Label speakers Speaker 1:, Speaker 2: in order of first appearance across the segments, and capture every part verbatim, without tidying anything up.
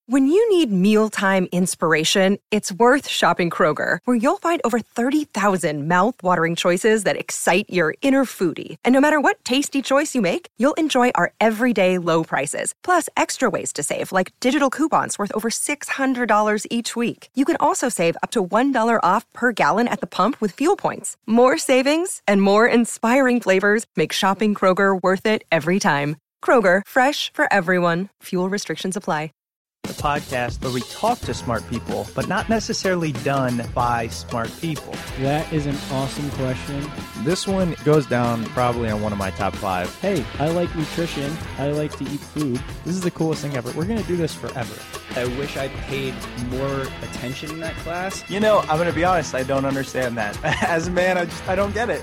Speaker 1: When you need mealtime inspiration, it's worth shopping Kroger, where you'll find over thirty thousand mouth-watering choices that excite your inner foodie. And no matter what tasty choice you make, you'll enjoy our everyday low prices, plus extra ways to save, like digital coupons worth over six hundred dollars each week. You can also save up to one dollar off per gallon at the pump with fuel points. More savings and more inspiring flavors make shopping Kroger worth it every time. Kroger, fresh for everyone. Fuel restrictions apply.
Speaker 2: The podcast where we talk to smart people, but not necessarily done by smart people.
Speaker 3: That is an awesome question.
Speaker 4: This one goes down probably on one of my top five.
Speaker 3: Hey, I like nutrition. I like to eat food.
Speaker 2: This is the coolest thing ever. We're going to do this forever.
Speaker 5: I wish I paid more attention in that class.
Speaker 2: You know, I'm going to be honest, I don't understand that. As a man, I just I don't get it.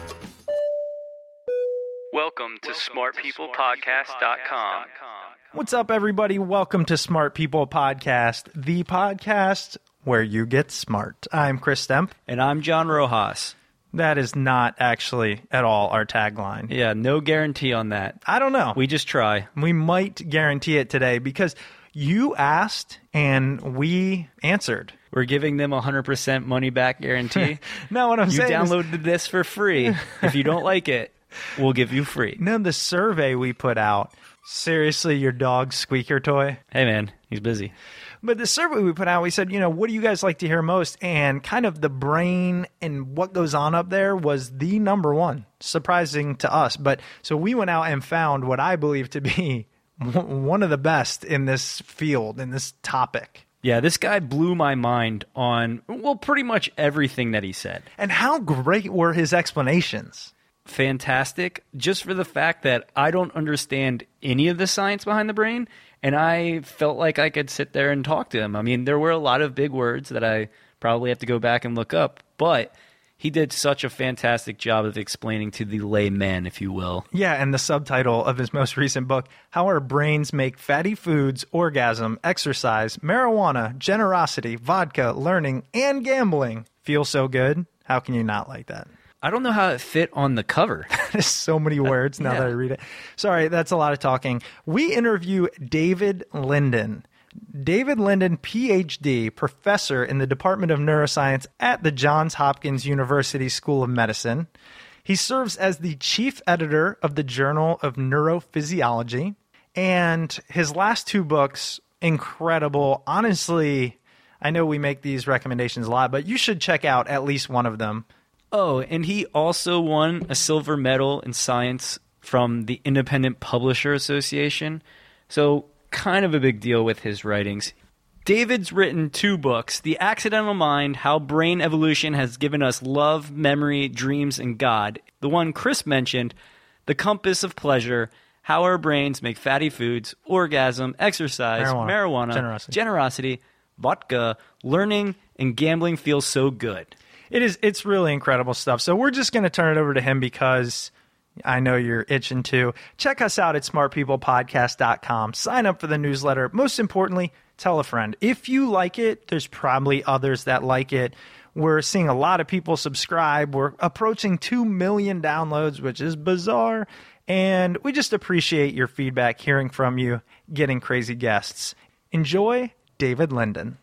Speaker 6: Welcome to smart people podcast dot com.
Speaker 2: What's up, everybody? Welcome to Smart People Podcast, the podcast where you get smart. I'm Chris Stemp.
Speaker 5: And I'm John Rojas.
Speaker 2: That is not actually at all our tagline.
Speaker 5: Yeah, no guarantee on that.
Speaker 2: I don't know.
Speaker 5: We just try.
Speaker 2: We might guarantee it today because you asked and we answered.
Speaker 5: We're giving them a one hundred percent money back guarantee.
Speaker 2: No, what I'm
Speaker 5: you
Speaker 2: saying
Speaker 5: You downloaded
Speaker 2: is...
Speaker 5: this for free. If you don't like it, we'll give you free.
Speaker 2: No, the survey we put out... Seriously, your dog's squeaker toy?
Speaker 5: Hey, man, he's busy.
Speaker 2: But the survey we put out, we said, you know, what do you guys like to hear most? And kind of the brain and what goes on up there was the number one, surprising to us. But so we went out and found what I believe to be one of the best in this field, in this topic.
Speaker 5: Yeah, this guy blew my mind on, well, pretty much everything that he said.
Speaker 2: And how great were his explanations?
Speaker 5: Fantastic, just for the fact that I don't understand any of the science behind the brain, and I felt like I could sit there and talk to him. I mean, there were a lot of big words that I probably have to go back and look up, but he did such a fantastic job of explaining to the layman, if you will.
Speaker 2: Yeah, and the subtitle of his most recent book, How Our Brains Make Fatty Foods, Orgasm, Exercise, Marijuana, Generosity, Vodka, Learning, and Gambling Feel So Good. How can you not like that?
Speaker 5: I don't know how it fit on the cover.
Speaker 2: There's so many words now uh, yeah. that I read it. Sorry, that's a lot of talking. We interview David Linden. David Linden, P H D, professor in the Department of Neuroscience at the Johns Hopkins University School of Medicine. He serves as the chief editor of the Journal of Neurophysiology. And his last two books, incredible. Honestly, I know we make these recommendations a lot, but you should check out at least one of them.
Speaker 5: Oh, and he also won a silver medal in science from the Independent Publisher Association. So kind of a big deal with his writings. David's written two books, The Accidental Mind, How Brain Evolution Has Given Us Love, Memory, Dreams, and God. The one Chris mentioned, The Compass of Pleasure, How Our Brains Make Fatty Foods, Orgasm, Exercise, Marijuana, marijuana generosity. generosity, Vodka, Learning, and Gambling Feel So Good.
Speaker 2: It is. It's really incredible stuff. So we're just going to turn it over to him because I know you're itching to. Check us out at smart people podcast dot com. Sign up for the newsletter. Most importantly, tell a friend. If you like it, there's probably others that like it. We're seeing a lot of people subscribe. We're approaching two million downloads, which is bizarre. And we just appreciate your feedback, hearing from you, getting crazy guests. Enjoy David Linden.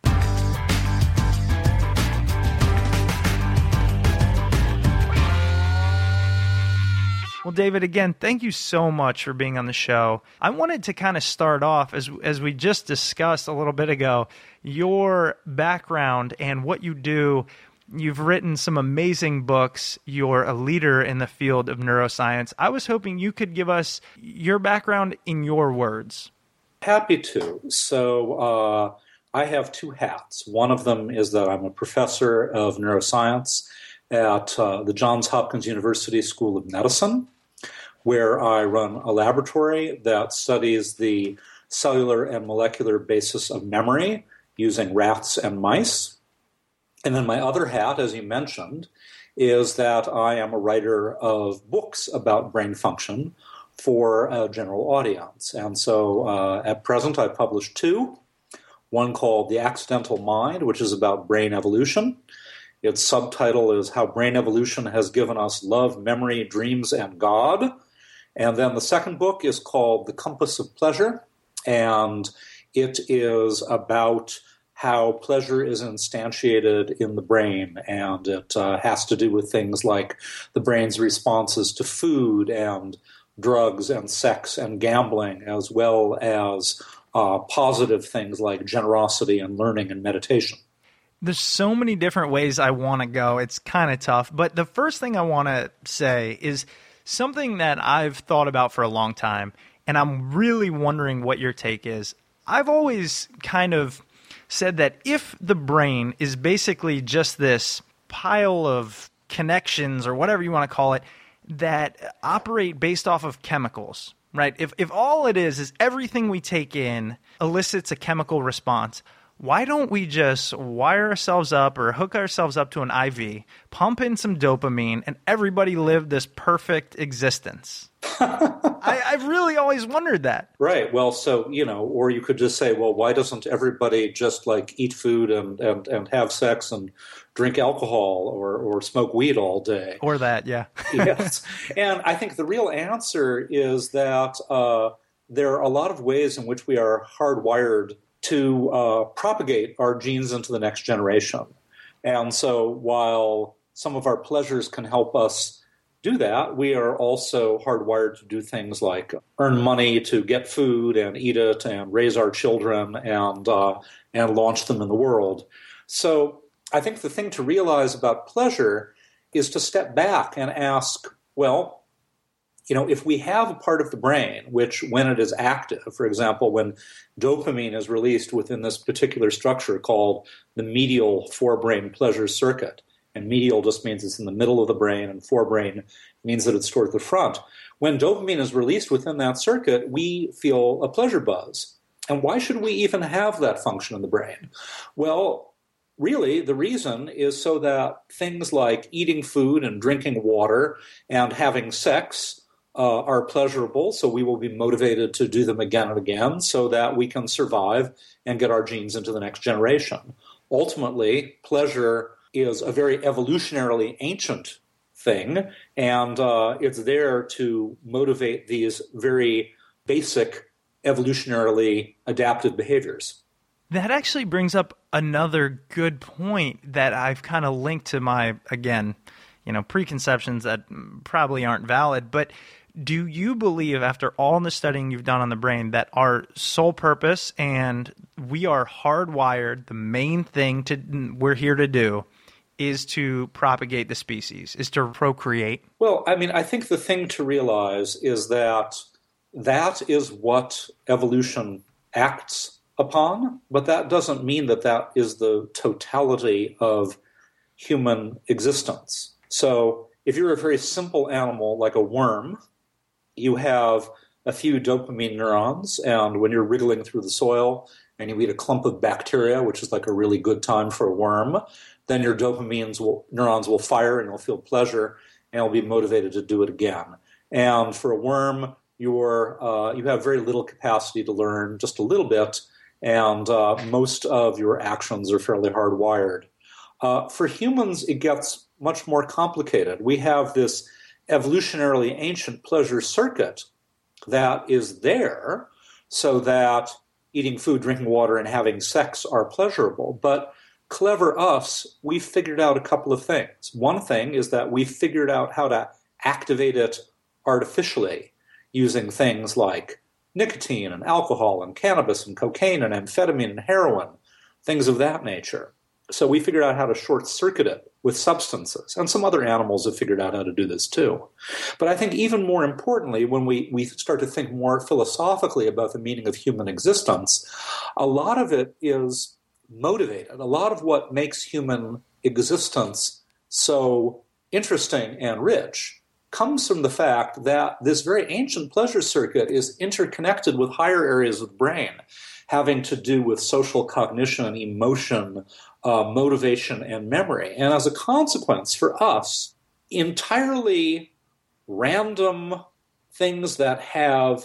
Speaker 2: Well, David, again, thank you so much for being on the show. I wanted to kind of start off, as as we just discussed a little bit ago, your background and what you do. You've written some amazing books. You're a leader in the field of neuroscience. I was hoping you could give us your background in your words.
Speaker 7: Happy to. So uh, I have two hats. One of them is that I'm a professor of neuroscience at uh, the Johns Hopkins University School of Medicine, where I run a laboratory that studies the cellular and molecular basis of memory using rats and mice. And then my other hat, as you mentioned, is that I am a writer of books about brain function for a general audience. And so uh, at present I publish two, one called The Accidental Mind, which is about brain evolution. Its subtitle is How Brain Evolution Has Given Us Love, Memory, Dreams, and God. And then the second book is called The Compass of Pleasure, and It is about how pleasure is instantiated in the brain, and it uh, has to do with things like the brain's responses to food and drugs and sex and gambling, as well as uh, positive things like generosity and learning and meditation.
Speaker 2: There's so many different ways I want to go. It's kind of tough. But the first thing I want to say is something that I've thought about for a long time, and I'm really wondering what your take is. I've always kind of said that if the brain is basically just this pile of connections or whatever you want to call it that operate based off of chemicals, right? If if all it is is everything we take in elicits a chemical response, why don't we just wire ourselves up or hook ourselves up to an I V, pump in some dopamine, and everybody live this perfect existence? I, I've really always wondered that.
Speaker 7: Right. Well, so, you know, or you could just say, well, why doesn't everybody just like eat food and, and, and have sex and drink alcohol or, or smoke weed all day?
Speaker 2: Or that, yeah.
Speaker 7: Yes. And I think the real answer is that uh, there are a lot of ways in which we are hardwired to uh, propagate our genes into the next generation. And so while some of our pleasures can help us do that, we are also hardwired to do things like earn money to get food and eat it and raise our children and uh, and launch them in the world. So I think the thing to realize about pleasure is to step back and ask, well, you know, if we have a part of the brain which, when it is active, for example, when dopamine is released within this particular structure called the medial forebrain pleasure circuit, and medial just means it's in the middle of the brain, and forebrain means that it's toward the front. When dopamine is released within that circuit, we feel a pleasure buzz. And why should we even have that function in the brain? Well, really, the reason is so that things like eating food and drinking water and having sex uh, are pleasurable, so we will be motivated to do them again and again so that we can survive and get our genes into the next generation. Ultimately, pleasure is a very evolutionarily ancient thing, and uh, it's there to motivate these very basic evolutionarily adapted behaviors.
Speaker 2: That actually brings up another good point that I've kind of linked to my, again, you know, preconceptions that probably aren't valid. But do you believe, after all the studying you've done on the brain, that our sole purpose and we are hardwired, the main thing to we're here to do is to propagate the species, is to procreate?
Speaker 7: Well, I mean, I think the thing to realize is that that is what evolution acts upon, but that doesn't mean that that is the totality of human existence. So if you're a very simple animal like a worm, you have a few dopamine neurons, and when you're wriggling through the soil and you eat a clump of bacteria, which is like a really good time for a worm, then your dopamine will, neurons will fire and you'll feel pleasure and you'll be motivated to do it again. And for a worm, you're, uh, you have very little capacity to learn, just a little bit, and uh, most of your actions are fairly hardwired. Uh, for humans, it gets much more complicated. We have this evolutionarily ancient pleasure circuit that is there so that eating food, drinking water, and having sex are pleasurable. But clever us, we figured out a couple of things. One thing is that we figured out how to activate it artificially using things like nicotine and alcohol and cannabis and cocaine and amphetamine and heroin, things of that nature. So we figured out how to short-circuit it with substances. And some other animals have figured out how to do this too. But I think even more importantly, when we, we start to think more philosophically about the meaning of human existence, a lot of it is motivated. A lot of what makes human existence so interesting and rich comes from the fact that this very ancient pleasure circuit is interconnected with higher areas of the brain, having to do with social cognition, emotion, uh, motivation, and memory. And as a consequence, for us, entirely random things that have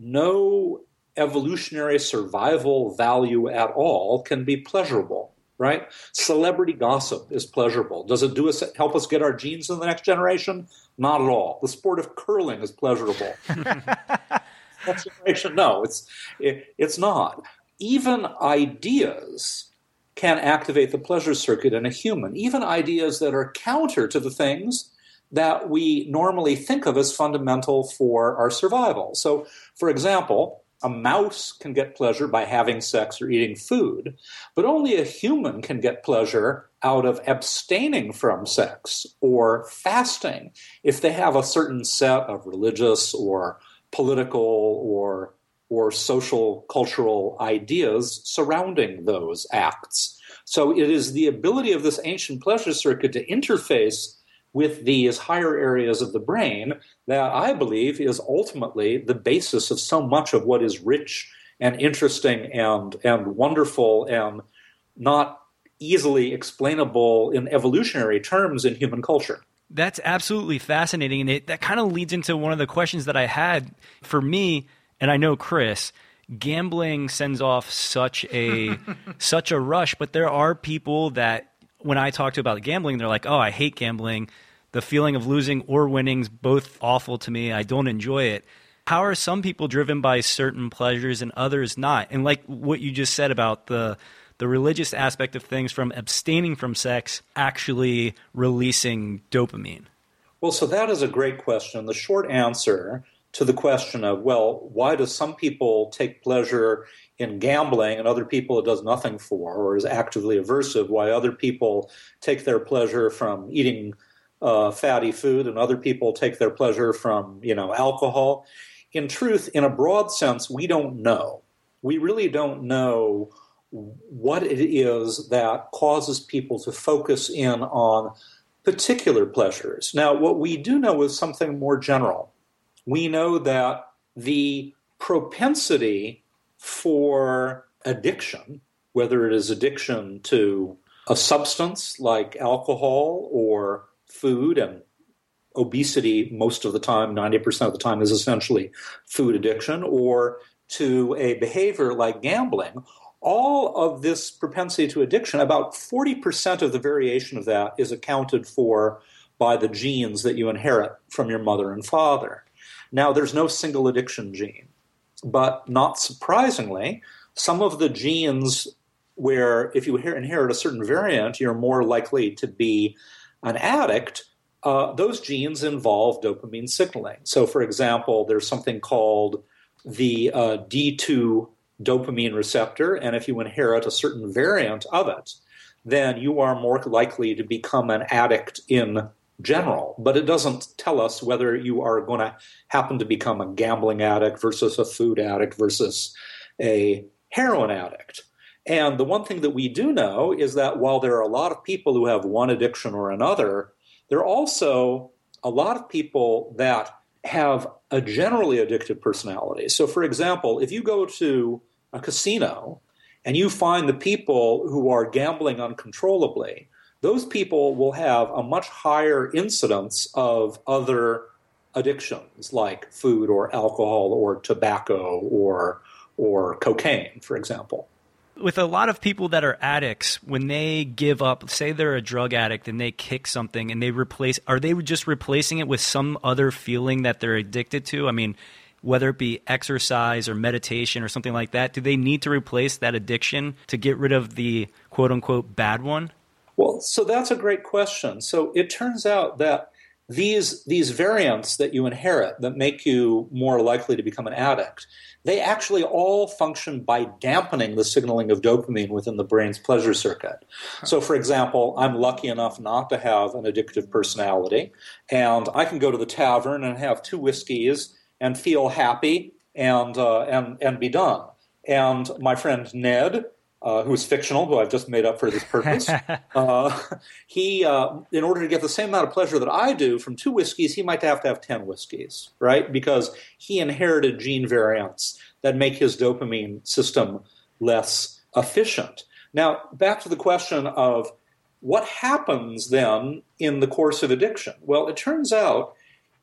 Speaker 7: no evolutionary survival value at all can be pleasurable, right? Celebrity gossip is pleasurable. Does it do us help us get our genes in the next generation? Not at all. The sport of curling is pleasurable. Next generation, no, it's it, it's not. even ideas can activate the pleasure circuit in a human, even ideas that are counter to the things that we normally think of as fundamental for our survival. So, for example, a mouse can get pleasure by having sex or eating food, but only a human can get pleasure out of abstaining from sex or fasting if they have a certain set of religious or political or or social, cultural ideas surrounding those acts. So it is the ability of this ancient pleasure circuit to interface with these higher areas of the brain that I believe is ultimately the basis of so much of what is rich and interesting and, and wonderful and not easily explainable in evolutionary terms in human culture.
Speaker 5: That's absolutely fascinating. And it, that kind of leads into one of the questions that I had for me. And I know Chris, gambling sends off such a such a rush, but there are people that when I talk to about gambling, they're like, "Oh, I hate gambling. The feeling of losing or winning's both awful to me. I don't enjoy it." How are some people driven by certain pleasures and others not? And like what you just said about the the religious aspect of things, from abstaining from sex actually releasing dopamine.
Speaker 7: Well, so that is a great question. The short answer to the question of, well, why do some people take pleasure in gambling and other people it does nothing for or is actively aversive, why other people take their pleasure from eating uh, fatty food and other people take their pleasure from, you know, alcohol. In truth, in a broad sense, we don't know. We really don't know what it is that causes people to focus in on particular pleasures. Now, what we do know is something more general. We know that the propensity for addiction, whether it is addiction to a substance like alcohol or food, and obesity most of the time, ninety percent of the time, is essentially food addiction, or to a behavior like gambling, all of this propensity to addiction, about forty percent of the variation of that is accounted for by the genes that you inherit from your mother and father. Now, there's no single addiction gene, but not surprisingly, some of the genes where if you inherit a certain variant, you're more likely to be an addict, uh, those genes involve dopamine signaling. So, for example, there's something called the uh, D two dopamine receptor, and if you inherit a certain variant of it, then you are more likely to become an addict in general, but it doesn't tell us whether you are going to happen to become a gambling addict versus a food addict versus a heroin addict. And the one thing that we do know is that while there are a lot of people who have one addiction or another, there are also a lot of people that have a generally addictive personality. So, for example, if you go to a casino and you find the people who are gambling uncontrollably, those people will have a much higher incidence of other addictions like food or alcohol or tobacco or or cocaine, for example.
Speaker 5: With a lot of people that are addicts, when they give up, say they're a drug addict and they kick something and they replace, are they just replacing it with some other feeling that they're addicted to? I mean, whether it be exercise or meditation or something like that, do they need to replace that addiction to get rid of the quote unquote bad one?
Speaker 7: Well, so that's a great question. So it turns out that these these variants that you inherit that make you more likely to become an addict, they actually all function by dampening the signaling of dopamine within the brain's pleasure circuit. So, for example, I'm lucky enough not to have an addictive personality, and I can go to the tavern and have two whiskeys and feel happy and uh, and and be done. And my friend Ned, Uh, who's fictional, who I've just made up for this purpose. uh, he, uh, in order to get the same amount of pleasure that I do from two whiskeys, he might have to have ten whiskeys, right? Because he inherited gene variants that make his dopamine system less efficient. Now, back to the question of what happens then in the course of addiction. Well, it turns out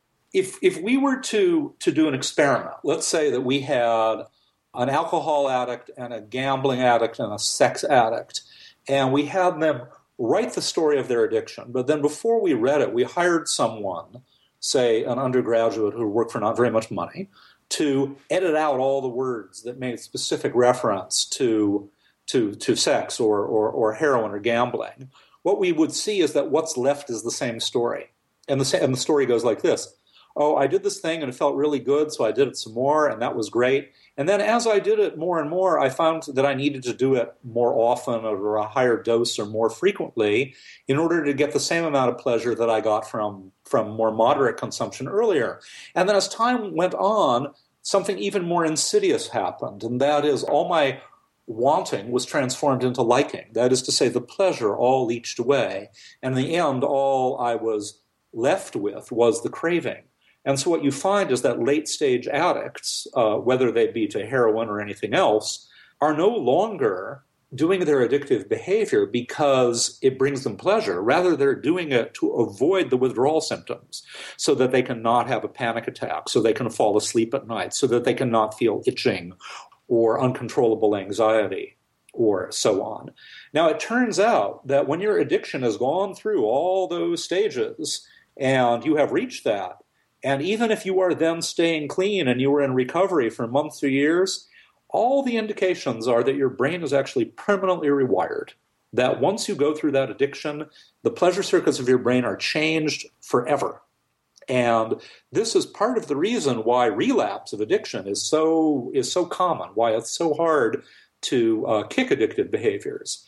Speaker 7: if if we were to to do an experiment, let's say that we had an alcohol addict and a gambling addict and a sex addict, and we had them write the story of their addiction. But then before we read it, we hired someone, say an undergraduate who worked for not very much money, to edit out all the words that made specific reference to to to sex or, or, or heroin or gambling, what we would see is that what's left is the same story. And the, and the story goes like this. Oh, I did this thing and it felt really good, so I did it some more, and that was great. And then as I did it more and more, I found that I needed to do it more often or a higher dose or more frequently in order to get the same amount of pleasure that I got from, from more moderate consumption earlier. And then as time went on, something even more insidious happened, and that is all my wanting was transformed into liking. That is to say, the pleasure all leached away, and in the end, all I was left with was the craving. And so what you find is that late-stage addicts, uh, whether they be to heroin or anything else, are no longer doing their addictive behavior because it brings them pleasure. Rather, they're doing it to avoid the withdrawal symptoms so that they can not have a panic attack, so they can fall asleep at night, so that they can not feel itching or uncontrollable anxiety, or so on. Now, it turns out that when your addiction has gone through all those stages and you have reached that, and even if you are then staying clean and you were in recovery for months or years, all the indications are that your brain is actually permanently rewired. That once you go through that addiction, the pleasure circuits of your brain are changed forever. And this is part of the reason why relapse of addiction is so is so common, why it's so hard to uh, kick addictive behaviors.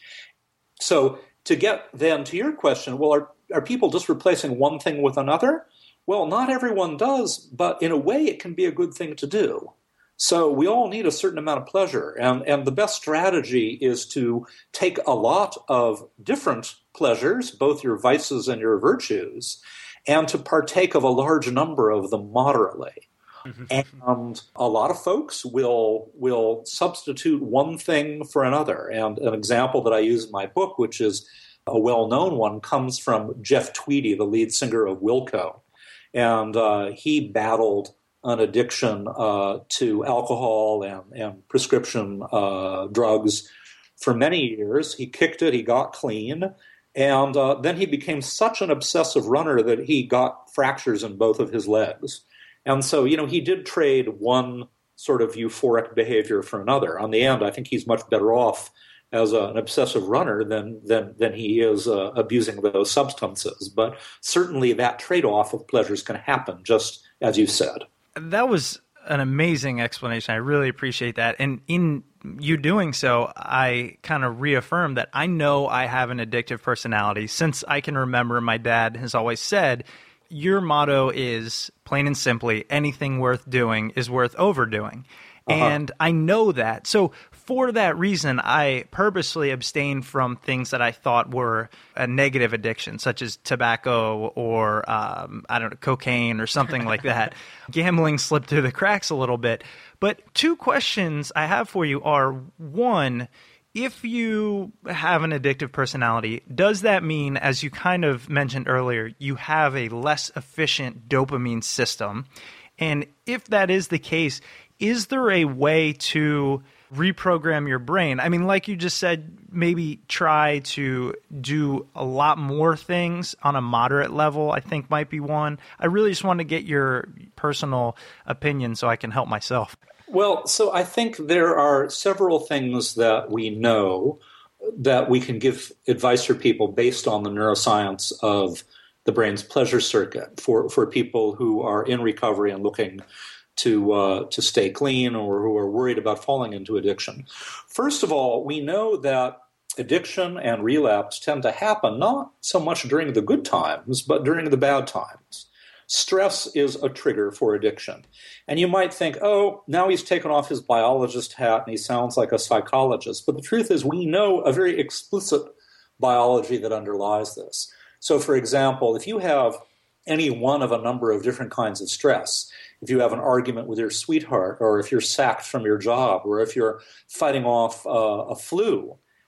Speaker 7: So to get then to your question, well, are, are people just replacing one thing with another? Well, not everyone does, but in a way it can be a good thing to do. So we all need a certain amount of pleasure, and, and the best strategy is to take a lot of different pleasures, both your vices and your virtues, and to partake of a large number of them moderately. Mm-hmm. And a lot of folks will will substitute one thing for another. And an example that I use in my book, which is a well-known one, comes from Jeff Tweedy, the lead singer of Wilco. And uh, he battled an addiction uh, to alcohol and, and prescription uh, drugs for many years. He kicked it, he got clean, and uh, then he became such an obsessive runner that he got fractures in both of his legs. And so, you know, he did trade one sort of euphoric behavior for another. On the end, I think he's much better off as a, an obsessive runner than than than he is uh, abusing those substances. But certainly that trade-off of pleasures can happen, just as you said.
Speaker 2: That was an amazing explanation. I really appreciate that. And in you doing so, I kind of reaffirmed that I know I have an addictive personality. Since I can remember, my dad has always said, your motto is, plain and simply, anything worth doing is worth overdoing. Uh-huh. And I know that. So for that reason, I purposely abstained from things that I thought were a negative addiction, such as tobacco or, um, I don't know, cocaine or something like that. Gambling slipped through the cracks a little bit. But two questions I have for you are, one, if you have an addictive personality, does that mean, as you kind of mentioned earlier, you have a less efficient dopamine system? And if that is the case, is there a way to reprogram your brain? I mean, like you just said, maybe try to do a lot more things on a moderate level, I think might be one. I really just want to get your personal opinion so I can help myself.
Speaker 7: Well, so I think there are several things that we know that we can give advice for people based on the neuroscience of the brain's pleasure circuit for, for people who are in recovery and looking to uh, to stay clean or who are worried about falling into addiction. First of all, we know that addiction and relapse tend to happen not so much during the good times, but during the bad times. Stress is a trigger for addiction. And you might think, oh, now he's taken off his biologist hat and he sounds like a psychologist. But the truth is we know a very explicit biology that underlies this. So, for example, if you have any one of a number of different kinds of stress, if you have an argument with your sweetheart, or if you're sacked from your job, or if you're fighting off uh, a flu,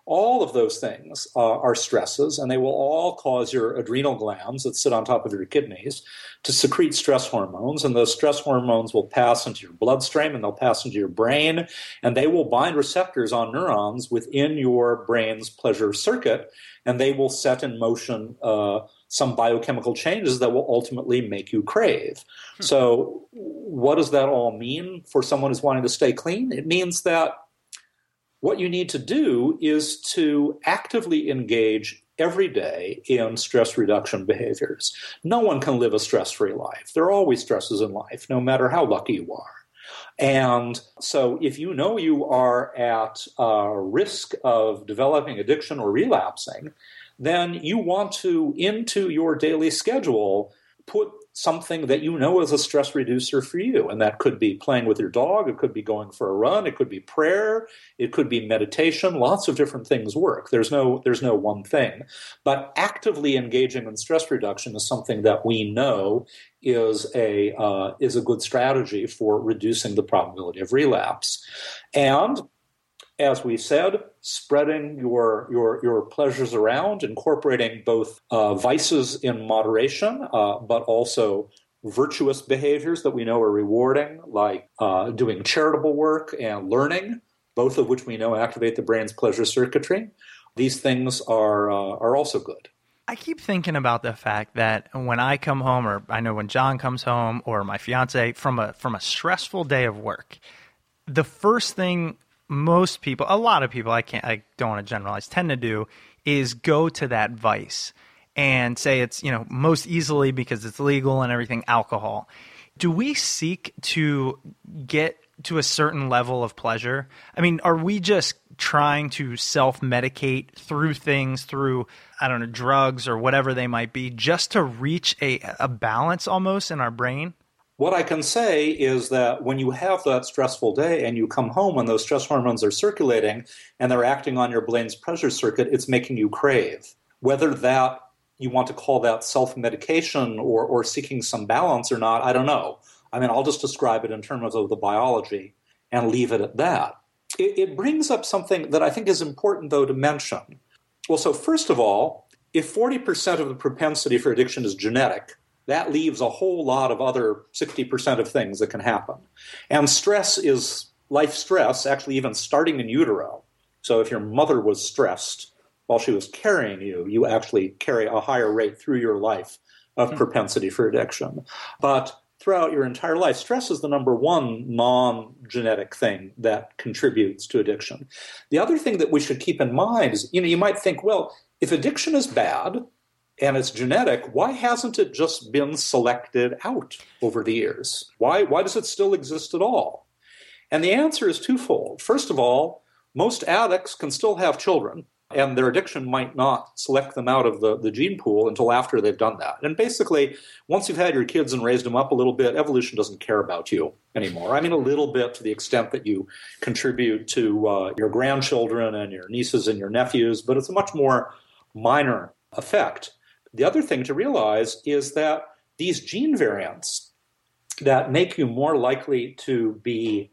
Speaker 7: All of those things uh, are stresses, and they will all cause your adrenal glands that sit on top of your kidneys to secrete stress hormones, and those stress hormones will pass into your bloodstream, and they'll pass into your brain, and they will bind receptors on neurons within your brain's pleasure circuit, and they will set in motion uh, some biochemical changes that will ultimately make you crave. Hmm. So what does that all mean for someone who's wanting to stay clean? It means that what you need to do is to actively engage every day in stress reduction behaviors. No one can live a stress-free life. There are always stresses in life, no matter how lucky you are. And so if you know you are at uh, risk of developing addiction or relapsing, then you want to, into your daily schedule, put something that you know is a stress reducer for you. And that could be playing with your dog. It could be going for a run. It could be prayer. It could be meditation. Lots of different things work. There's no, there's no one thing. But actively engaging in stress reduction is something that we know is a, uh, is a good strategy for reducing the probability of relapse. And as we said, spreading your your your pleasures around, incorporating both uh, vices in moderation, uh, but also virtuous behaviors that we know are rewarding, like uh, doing charitable work and learning, both of which we know activate the brain's pleasure circuitry. These things are uh, are also good.
Speaker 2: I keep thinking about the fact that when I come home, or I know when John comes home, or my fiance from a from a stressful day of work, the first thing most people, a lot of people, I can't, I don't want to generalize, tend to do is go to that vice and say it's, you know, most easily because it's legal and everything, alcohol. Do we seek to get to a certain level of pleasure? I mean, are we just trying to self-medicate through things, through, I don't know, drugs or whatever they might be, just to reach a, a balance almost in our brain?
Speaker 7: What I can say is that when you have that stressful day and you come home and those stress hormones are circulating and they're acting on your brain's pleasure circuit, it's making you crave. Whether that you want to call that self-medication or, or seeking some balance or not, I don't know. I mean, I'll just describe it in terms of the biology and leave it at that. It, it brings up something that I think is important, though, to mention. Well, so first of all, if forty percent of the propensity for addiction is genetic, that leaves a whole lot of other sixty percent of things that can happen. And stress is life stress, actually even starting in utero. So if your mother was stressed while she was carrying you, you actually carry a higher rate through your life of mm-hmm. propensity for addiction. But throughout your entire life, stress is the number one non-genetic thing that contributes to addiction. The other thing that we should keep in mind is, you know, you might think, well, if addiction is bad, and it's genetic, why hasn't it just been selected out over the years? Why, why does it still exist at all? And the answer is twofold. First of all, most addicts can still have children, and their addiction might not select them out of the, the gene pool until after they've done that. And basically, once you've had your kids and raised them up a little bit, evolution doesn't care about you anymore. I mean, a little bit to the extent that you contribute to uh, your grandchildren and your nieces and your nephews, but it's a much more minor effect. The other thing to realize is that these gene variants that make you more likely to be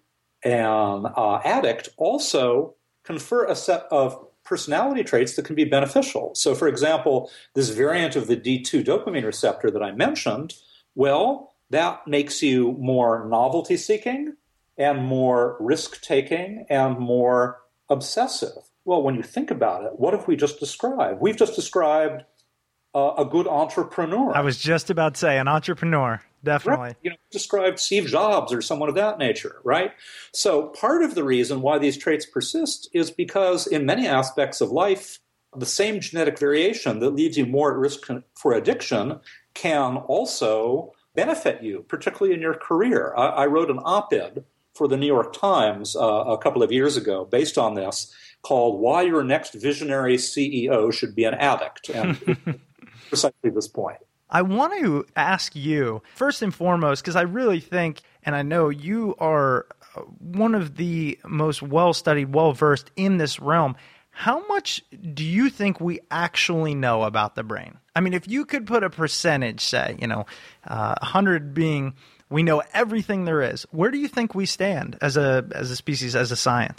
Speaker 7: an uh, addict also confer a set of personality traits that can be beneficial. So, for example, this variant of the D two dopamine receptor that I mentioned, well, that makes you more novelty-seeking and more risk-taking and more obsessive. Well, when you think about it, what have we just described? We've just described Uh, a good entrepreneur.
Speaker 2: I was just about to say an entrepreneur, definitely.
Speaker 7: Right. You know, described Steve Jobs or someone of that nature, right? So part of the reason why these traits persist is because in many aspects of life, the same genetic variation that leaves you more at risk for addiction can also benefit you, particularly in your career. I, I wrote an op-ed for the New York Times uh, a couple of years ago based on this called Why Your Next Visionary C E O Should Be an Addict. And precisely this point.
Speaker 2: I want to ask you, first and foremost, because I really think, and I know you are one of the most well-studied, well-versed in this realm, how much do you think we actually know about the brain? I mean, if you could put a percentage, say, you know, uh, one hundred being we know everything there is, where do you think we stand as a as a species, as a science?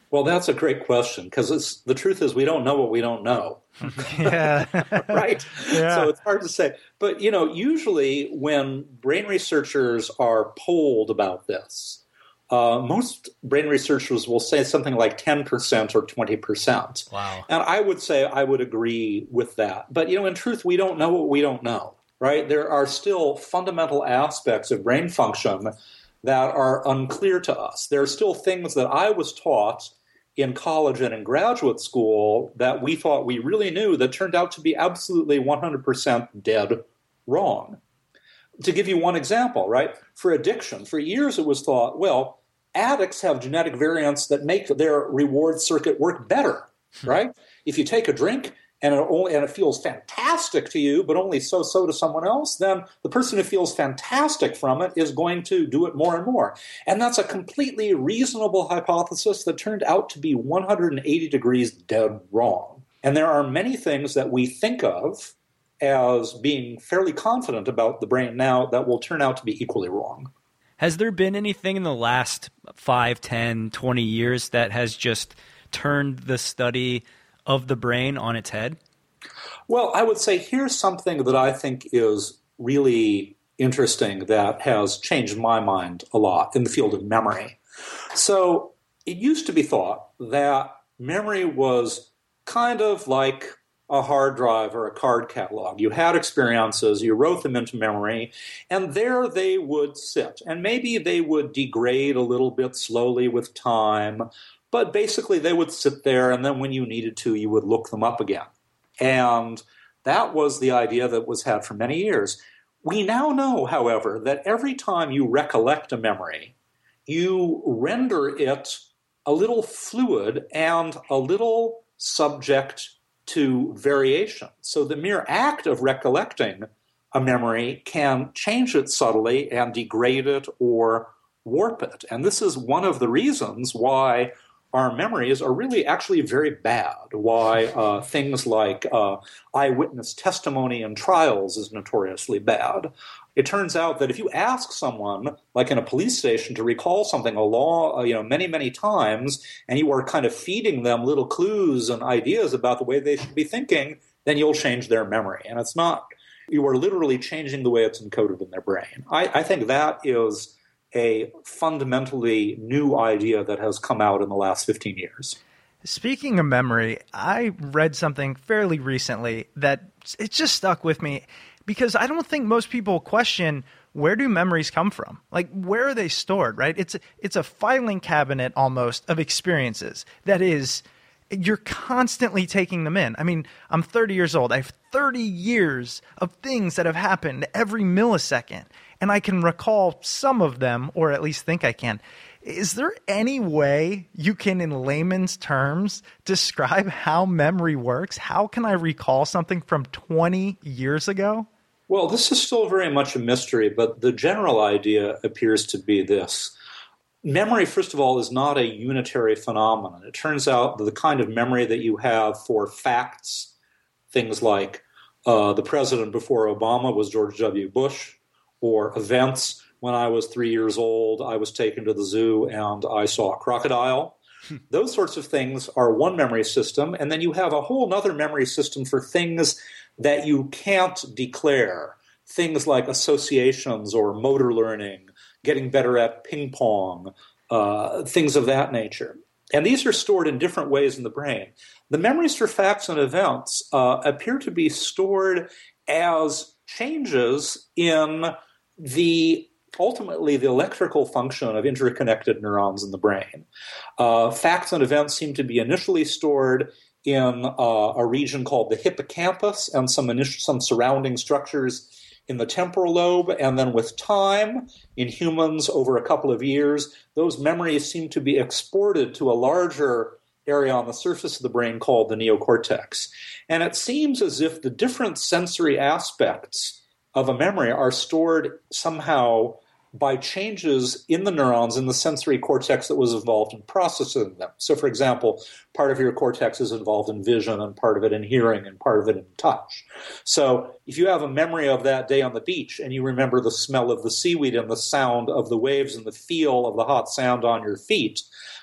Speaker 7: Well, that's a great question because the truth is we don't know what we don't know.
Speaker 2: Yeah.
Speaker 7: Right?
Speaker 2: Yeah.
Speaker 7: So it's hard to say. But, you know, usually when brain researchers are polled about this, uh, most brain researchers will say something like ten percent or twenty percent.
Speaker 5: Wow.
Speaker 7: And I would say I would agree with that. But, you know, in truth, we don't know what we don't know, right? There are still fundamental aspects of brain function that are unclear to us. There are still things that I was taught in college and in graduate school that we thought we really knew that turned out to be absolutely one hundred percent dead wrong. To give you one example, right? For addiction, for years it was thought, well, addicts have genetic variants that make their reward circuit work better, right? If you take a drink and it, only, and it feels fantastic to you, but only so-so to someone else, then the person who feels fantastic from it is going to do it more and more. And that's a completely reasonable hypothesis that turned out to be one hundred eighty degrees dead wrong. And there are many things that we think of as being fairly confident about the brain now that will turn out to be equally wrong.
Speaker 5: Has there been anything in the last five, ten, twenty years that has just turned the study of the brain on its head?
Speaker 7: Well, I would say here's something that I think is really interesting that has changed my mind a lot in the field of memory. So it used to be thought that memory was kind of like a hard drive or a card catalog. You had experiences, you wrote them into memory, and there they would sit. And maybe they would degrade a little bit slowly with time, but basically they would sit there, and then when you needed to, you would look them up again. And that was the idea that was had for many years. We now know, however, that every time you recollect a memory, you render it a little fluid and a little subject to variation. So the mere act of recollecting a memory can change it subtly and degrade it or warp it. And this is one of the reasons why our memories are really actually very bad, why uh, things like uh, eyewitness testimony in trials is notoriously bad. It turns out that if you ask someone, like in a police station, to recall something a long, you know, many, many times, and you are kind of feeding them little clues and ideas about the way they should be thinking, then you'll change their memory. And it's not, you are literally changing the way it's encoded in their brain. I, I think that is a fundamentally new idea that has come out in the last fifteen years.
Speaker 2: Speaking of memory, I read something fairly recently that it just stuck with me because I don't think most people question, where do memories come from? Like, where are they stored, right? It's a, it's a filing cabinet almost of experiences that is, you're constantly taking them in. I mean, I'm thirty years old. I have thirty years of things that have happened every millisecond, and I can recall some of them, or at least think I can. Is there any way you can, in layman's terms, describe how memory works? How can I recall something from twenty years ago?
Speaker 7: Well, this is still very much a mystery, but the general idea appears to be this. Memory, first of all, is not a unitary phenomenon. It turns out that the kind of memory that you have for facts, things like uh, the president before Obama was George W. Bush, or events. When I was three years old, I was taken to the zoo and I saw a crocodile. Those sorts of things are one memory system, and then you have a whole other memory system for things that you can't declare, things like associations or motor learning, getting better at ping pong, uh, things of that nature. And these are stored in different ways in the brain. The memories for facts and events uh, appear to be stored as changes in the ultimately the electrical function of interconnected neurons in the brain. Uh, facts and events seem to be initially stored in uh, a region called the hippocampus and some initial, some surrounding structures in the temporal lobe, and then with time, in humans over a couple of years, those memories seem to be exported to a larger area on the surface of the brain called the neocortex. And it seems as if the different sensory aspects of a memory are stored somehow by changes in the neurons in the sensory cortex that was involved in processing them. So, for example, part of your cortex is involved in vision and part of it in hearing and part of it in touch. So if you have a memory of that day on the beach and you remember the smell of the seaweed and the sound of the waves and the feel of the hot sand on your feet,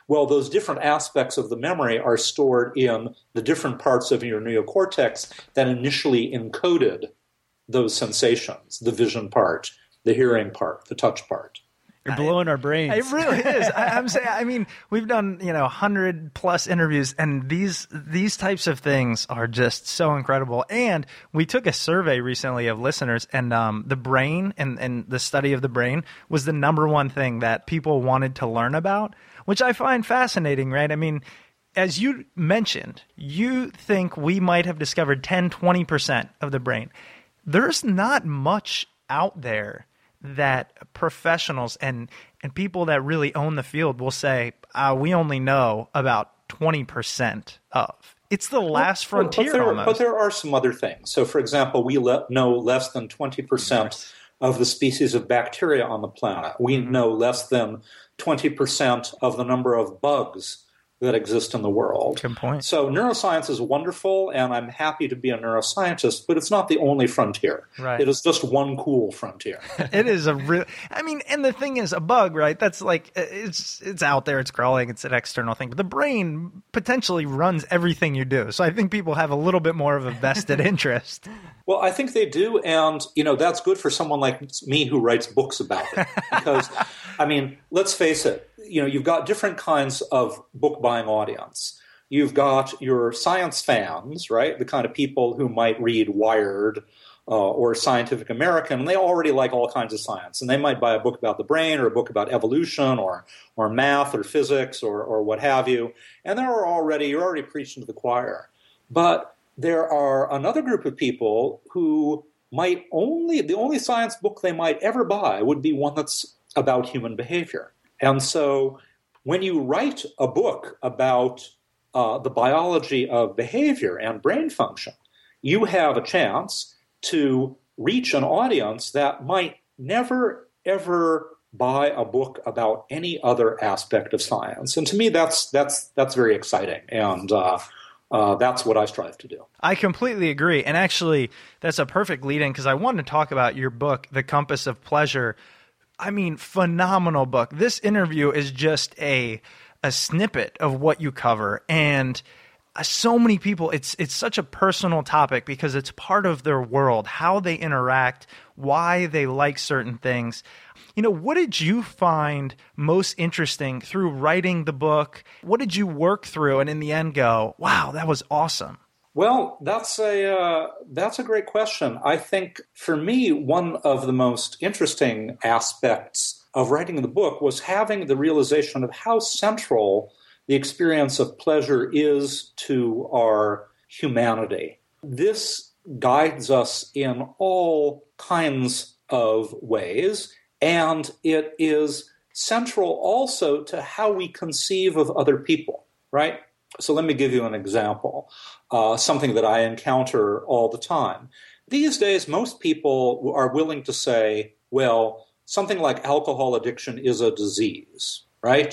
Speaker 7: Well, those different aspects of the memory are stored in the different parts of your neocortex that initially encoded those sensations, the vision part, the hearing part, the touch part.
Speaker 3: You're blowing our brains.
Speaker 2: It really is. I, I'm saying. I mean, we've done you know hundred plus interviews, and these these types of things are just so incredible. And we took a survey recently of listeners, and um, the brain and and the study of the brain was the number one thing that people wanted to learn about, which I find fascinating. Right? I mean, as you mentioned, you think we might have discovered ten, twenty percent of the brain. There's not much out there that professionals and, and people that really own the field will say, uh, we only know about twenty percent of. It's the last well, frontier
Speaker 7: but there,
Speaker 2: almost.
Speaker 7: But there are some other things. So, for example, we le- know less than twenty percent of the species of bacteria on the planet. We mm-hmm. know less than twenty percent of the number of bugs that exist in the world.
Speaker 2: Good point.
Speaker 7: So neuroscience is wonderful, and I'm happy to be a neuroscientist, but it's not the only frontier.
Speaker 2: Right.
Speaker 7: It is just one cool frontier.
Speaker 2: It is a real. I mean, and the thing is, a bug, right? That's like it's it's out there, it's crawling, it's an external thing. But the brain potentially runs everything you do. So I think people have a little bit more of a vested interest.
Speaker 7: Well, I think they do, and you know that's good for someone like me who writes books about it. Because, I mean, let's face it. You know, you've got different kinds of book-buying audience. You've got your science fans, right? The kind of people who might read Wired uh, or Scientific American, and they already like all kinds of science. And they might buy a book about the brain or a book about evolution or or math or physics or or what have you. And they're already you're already preaching to the choir. But there are another group of people who might only the only science book they might ever buy would be one that's about human behavior. And so when you write a book about uh, the biology of behavior and brain function, you have a chance to reach an audience that might never, ever buy a book about any other aspect of science. And to me, that's that's that's very exciting. And uh, uh, that's what I strive to do.
Speaker 2: I completely agree. And actually, that's a perfect lead-in because I wanted to talk about your book, The Compass of Pleasure. I mean, phenomenal book. This interview is just a a snippet of what you cover, and uh, so many people. It's it's such a personal topic because it's part of their world, how they interact, why they like certain things. You know, what did you find most interesting through writing the book? What did you work through, and in the end, go, "Wow, that was awesome."
Speaker 7: Well, that's a uh, that's a great question. I think for me, one of the most interesting aspects of writing the book was having the realization of how central the experience of pleasure is to our humanity. This guides us in all kinds of ways, and it is central also to how we conceive of other people, right? So let me give you an example, uh, something that I encounter all the time. These days, most people are willing to say, well, something like alcohol addiction is a disease, right?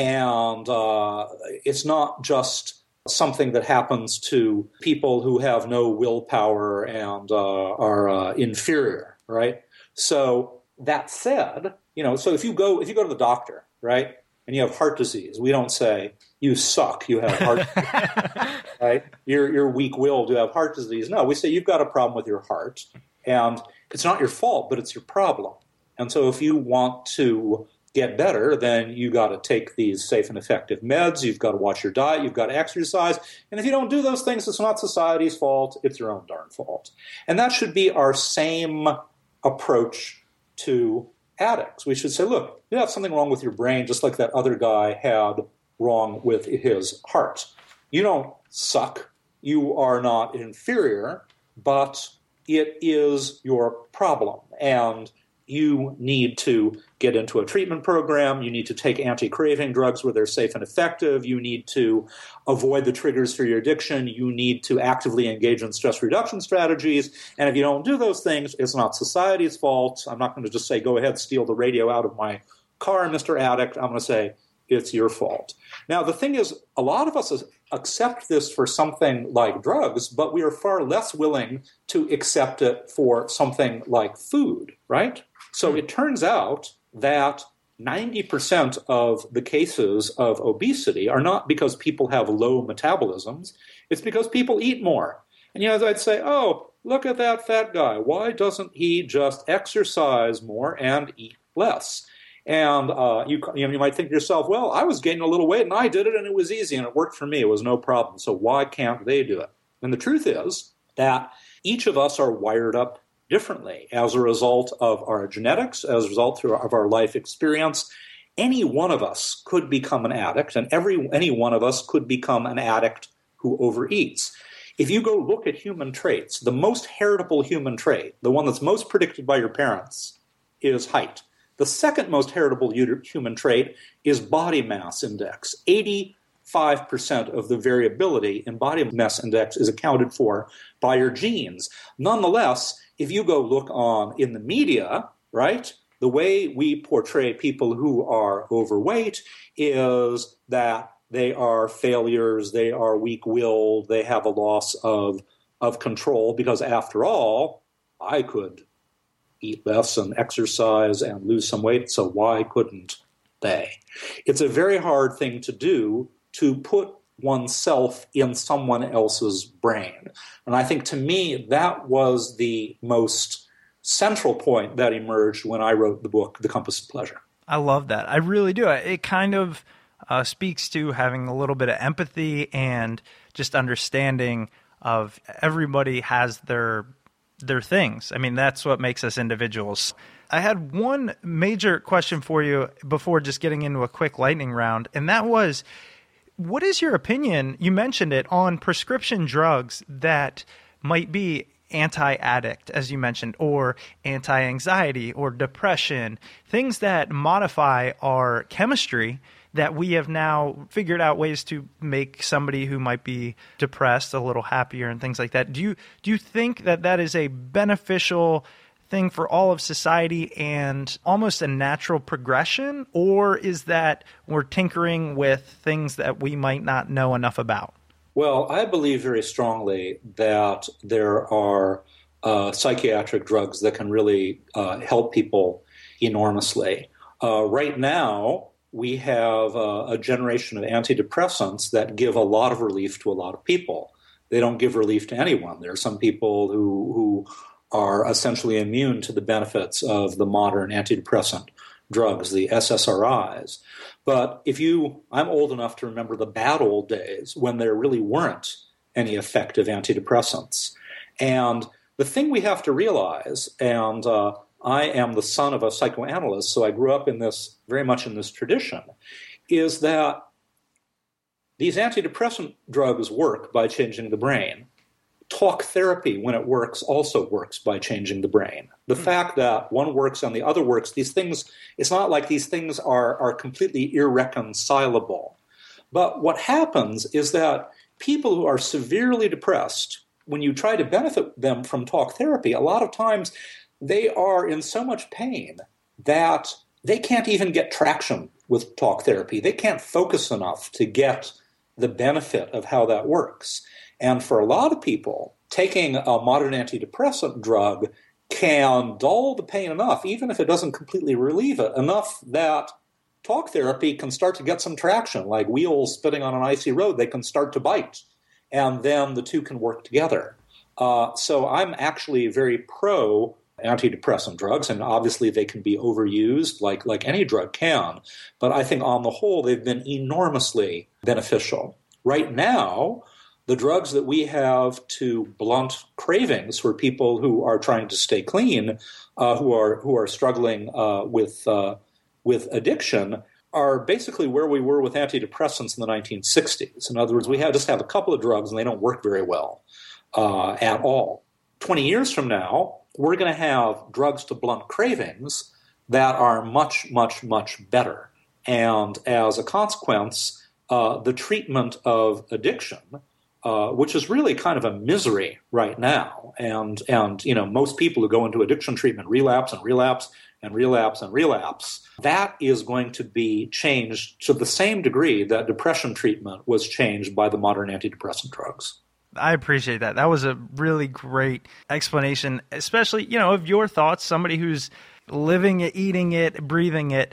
Speaker 7: And uh, it's not just something that happens to people who have no willpower and uh, are uh, inferior, right? So that said, you know, so if you go if you go to the doctor, right, and you have heart disease, we don't say, you suck, you have heart disease, right? You're, you're weak-willed, you have heart disease. No, we say you've got a problem with your heart, and it's not your fault, but it's your problem. And so if you want to get better, then you got to take these safe and effective meds, you've got to watch your diet, you've got to exercise, and if you don't do those things, it's not society's fault, it's your own darn fault. And that should be our same approach to addicts. We should say, look, you have something wrong with your brain, just like that other guy had wrong with his heart. You don't suck. You are not inferior, but it is your problem. And you need to get into a treatment program. You need to take anti-craving drugs where they're safe and effective. You need to avoid the triggers for your addiction. You need to actively engage in stress reduction strategies. And if you don't do those things, it's not society's fault. I'm not going to just say, go ahead, steal the radio out of my car, Mister Addict. I'm going to say, it's your fault. Now, the thing is, a lot of us accept this for something like drugs, but we are far less willing to accept it for something like food, right? So it turns out that ninety percent of the cases of obesity are not because people have low metabolisms. It's because people eat more. And, you know, I'd say, oh, look at that fat guy. Why doesn't he just exercise more and eat less? And uh, you, you know, you might think to yourself, well, I was gaining a little weight and I did it and it was easy and it worked for me. It was no problem. So why can't they do it? And the truth is that each of us are wired up differently as a result of our genetics, as a result of our life experience. Any one of us could become an addict, and every any one of us could become an addict who overeats. If you go look at human traits, the most heritable human trait, the one that's most predicted by your parents, is height. The second most heritable human trait is body mass index. eighty-five percent of the variability in body mass index is accounted for by your genes. Nonetheless, if you go look on in the media, right, the way we portray people who are overweight is that they are failures, they are weak-willed, they have a loss of, of control, because after all, I could eat less and exercise and lose some weight, so why couldn't they? It's a very hard thing to do, to put oneself in someone else's brain. And I think, to me, that was the most central point that emerged when I wrote the book, The Compass of Pleasure.
Speaker 2: I love that. I really do. It kind of uh, speaks to having a little bit of empathy and just understanding of everybody has their their things. I mean, that's what makes us individuals. I had one major question for you before just getting into a quick lightning round, and that was, what is your opinion, you mentioned it, on prescription drugs that might be anti-addict, as you mentioned, or anti-anxiety or depression, things that modify our chemistry that we have now figured out ways to make somebody who might be depressed a little happier and things like that. Do you do you think that that is a beneficial thing for all of society and almost a natural progression, or is that we're tinkering with things that we might not know enough about?
Speaker 7: Well, I believe very strongly that there are uh, psychiatric drugs that can really uh, help people enormously. Uh, right now, we have uh, a generation of antidepressants that give a lot of relief to a lot of people. They don't give relief to anyone. There are some people who, who are essentially immune to the benefits of the modern antidepressant drugs, the S S R Is. But if you, I'm old enough to remember the bad old days when there really weren't any effective antidepressants. And the thing we have to realize, and uh, I am the son of a psychoanalyst, so I grew up in this, very much in this tradition, is that these antidepressant drugs work by changing the brain. Talk therapy, when it works, also works by changing the brain. The mm-hmm. fact that one works and the other works, these things, it's not like these things are, are completely irreconcilable. But what happens is that people who are severely depressed, when you try to benefit them from talk therapy, a lot of times they are in so much pain that they can't even get traction with talk therapy. They can't focus enough to get the benefit of how that works. And for a lot of people, taking a modern antidepressant drug can dull the pain enough, even if it doesn't completely relieve it, enough that talk therapy can start to get some traction, like wheels spinning on an icy road. They can start to bite, and then the two can work together. Uh, so I'm actually very pro antidepressant drugs, and obviously they can be overused like, like any drug can, but I think on the whole they've been enormously beneficial. Right now, the drugs that we have to blunt cravings for people who are trying to stay clean, uh, who are who are struggling uh, with uh, with addiction, are basically where we were with antidepressants in the nineteen sixties. In other words, we have just have a couple of drugs and they don't work very well uh, at all. Twenty years from now, we're going to have drugs to blunt cravings that are much, much, much better. And as a consequence, uh, the treatment of addiction, uh, which is really kind of a misery right now, and, and you know, most people who go into addiction treatment relapse and relapse and relapse and relapse, that is going to be changed to the same degree that depression treatment was changed by the modern antidepressant drugs.
Speaker 2: I appreciate that. That was a really great explanation, especially, you know, of your thoughts, somebody who's living it, eating it, breathing it.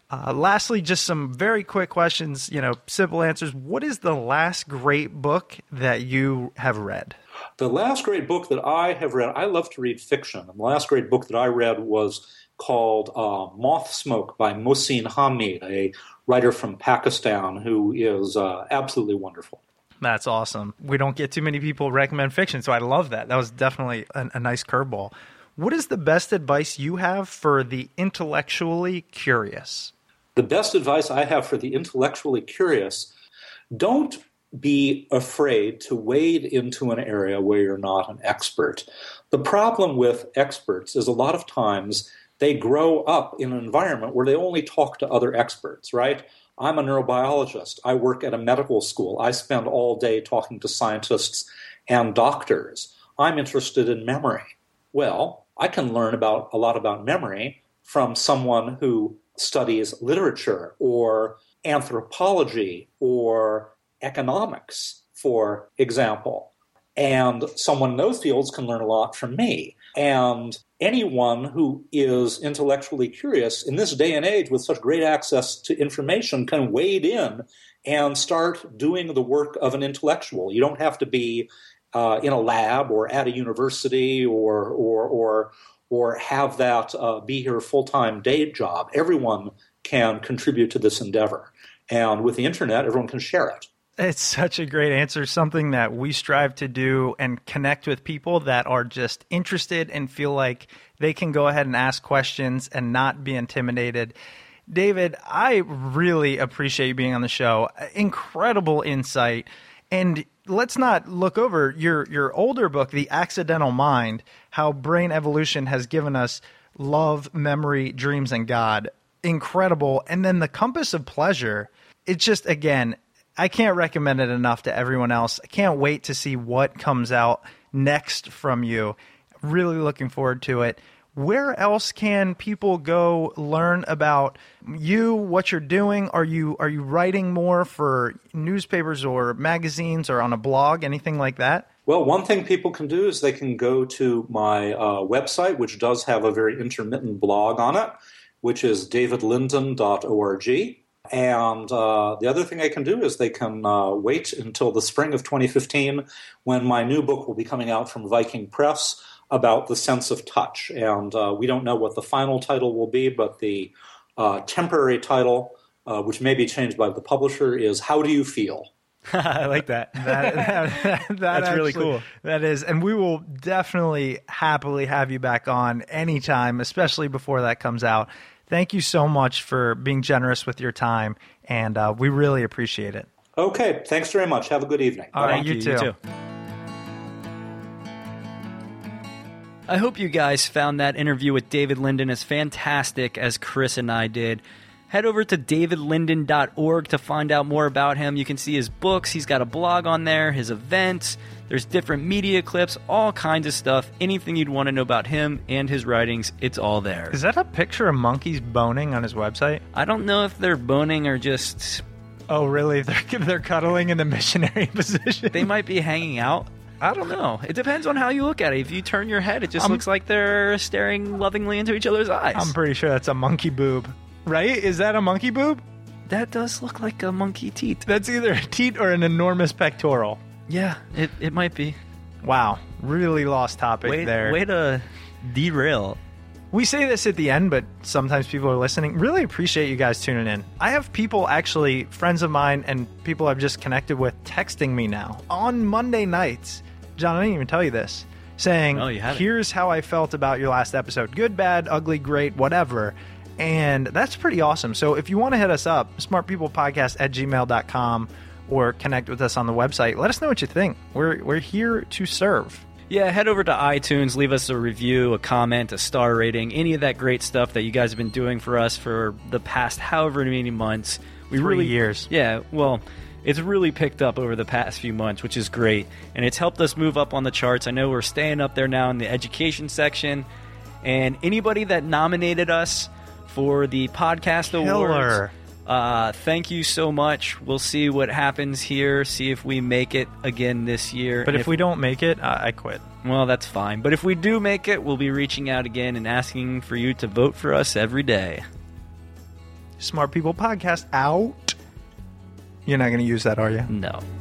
Speaker 2: Uh, lastly, just some very quick questions, you know, simple answers. What is the last great book that you have read?
Speaker 7: The last great book that I have read, I love to read fiction. And the last great book that I read was called uh, Moth Smoke by Mohsin Hamid, a writer from Pakistan who is uh, absolutely wonderful.
Speaker 2: That's awesome. We don't get too many people recommend fiction, so I love that. That was definitely a, a nice curveball. What is the best advice you have for the intellectually curious?
Speaker 7: The best advice I have for the intellectually curious, don't be afraid to wade into an area where you're not an expert. The problem with experts is a lot of times they grow up in an environment where they only talk to other experts, right? I'm a neurobiologist. I work at a medical school. I spend all day talking to scientists and doctors. I'm interested in memory. Well, I can learn about a lot about memory from someone who studies literature or anthropology or economics, for example. And someone in those fields can learn a lot from me. And anyone who is intellectually curious in this day and age with such great access to information can wade in and start doing the work of an intellectual. You don't have to be uh, in a lab or at a university or or or or have that uh, be your full-time day job. Everyone can contribute to this endeavor. And with the internet, everyone can share it.
Speaker 2: It's such a great answer, something that we strive to do and connect with people that are just interested and feel like they can go ahead and ask questions and not be intimidated. David, I really appreciate you being on the show. Incredible insight. And let's not look over your, your older book, The Accidental Mind, How Brain Evolution Has Given Us Love, Memory, Dreams, and God. Incredible. And then The Compass of Pleasure. It's just, again, I can't recommend it enough to everyone else. I can't wait to see what comes out next from you. Really looking forward to it. Where else can people go learn about you, what you're doing? Are you are you writing more for newspapers or magazines or on a blog, anything like that?
Speaker 7: Well, one thing people can do is they can go to my uh, website, which does have a very intermittent blog on it, which is david linden dot org. And uh, the other thing they can do is they can uh, wait until the spring of twenty fifteen when my new book will be coming out from Viking Press about the sense of touch. And uh, we don't know what the final title will be, but the uh, temporary title, uh, which may be changed by the publisher, is How Do You Feel?
Speaker 5: I like that.
Speaker 2: that, that, that
Speaker 5: That's
Speaker 2: actually,
Speaker 5: really cool.
Speaker 2: That is. And we will definitely happily have you back on anytime, especially before that comes out. Thank you so much for being generous with your time, and uh, we really appreciate it.
Speaker 7: Okay, thanks very much. Have a good evening.
Speaker 2: All right,
Speaker 5: Thank
Speaker 2: you,
Speaker 5: you,
Speaker 2: too.
Speaker 5: you too. I hope you guys found that interview with David Linden as fantastic as Chris and I did. Head over to david linden dot org to find out more about him. You can see his books. He's got a blog on there, his events. There's different media clips, all kinds of stuff. Anything you'd want to know about him and his writings, it's all there.
Speaker 2: Is that a picture of monkeys boning on his website?
Speaker 5: I don't know if they're boning or just...
Speaker 2: Oh, really? They're, they're cuddling in the missionary position?
Speaker 5: They might be hanging out. I don't know. It depends on how you look at it. If you turn your head, it just
Speaker 2: I'm,
Speaker 5: looks like they're staring lovingly into each other's eyes.
Speaker 2: I'm pretty sure that's a monkey boob. Right? Is that a monkey boob?
Speaker 5: That does look like a monkey teat.
Speaker 2: That's either a teat or an enormous pectoral.
Speaker 5: Yeah, it, it might be.
Speaker 2: Wow. Really lost topic
Speaker 5: Way,
Speaker 2: there.
Speaker 5: way to derail.
Speaker 2: We say this at the end, but sometimes people are listening. Really appreciate you guys tuning in. I have people actually, friends of mine and people I've just connected with, texting me now on Monday nights. John, I didn't even tell you this. Saying,
Speaker 5: oh, you haven't.
Speaker 2: Here's how I felt about your last episode. Good, bad, ugly, great, whatever. And that's pretty awesome. So if you want to hit us up, smartpeoplepodcast at gmail dot com or connect with us on the website, let us know what you think. We're we're here to serve.
Speaker 5: Yeah, head over to iTunes, leave us a review, a comment, a star rating, any of that great stuff that you guys have been doing for us for the past however many months. We
Speaker 2: Three
Speaker 5: really,
Speaker 2: years.
Speaker 5: Yeah, well, it's really picked up over the past few months, which is great. And it's helped us move up on the charts. I know we're staying up there now in the education section. And anybody that nominated us for the podcast
Speaker 2: Killer.
Speaker 5: awards, uh, thank you so much. We'll see what happens here, see if we make it again this year.
Speaker 2: But
Speaker 5: And
Speaker 2: if, if we don't make it, uh, I quit.
Speaker 5: Well, that's fine. But if we do make it, we'll be reaching out again and asking for you to vote for us every day.
Speaker 2: Smart People Podcast out. You're not going to use that, are you?
Speaker 5: No.